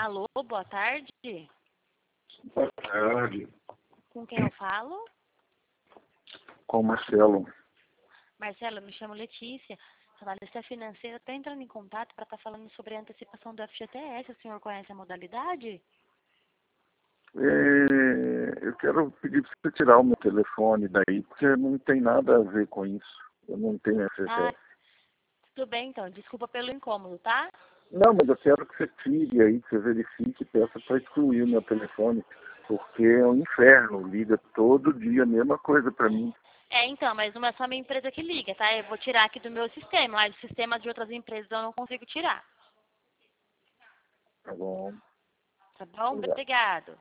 Alô, boa tarde. Boa tarde, Com quem eu falo? com o Marcelo. Marcelo, eu me chamo Letícia. Sou analista financeira. Estou entrando em contato para estar falando sobre a antecipação do FGTS. O senhor conhece a modalidade? Eu quero pedir para você tirar o meu telefone daí, porque não tem nada a ver com isso. Eu não tenho Ah, FGTS. tudo bem então. Desculpa pelo incômodo, tá? Não, mas eu quero que você tire aí, que você verifique e peça para excluir o meu telefone, porque é um inferno. Liga todo dia a mesma coisa para mim. Então, mas não é só a minha empresa que liga, tá? Eu vou tirar aqui do meu sistema. Mas o sistema de outras empresas eu não consigo tirar. Tá bom? Tá bom? Obrigado. Obrigado.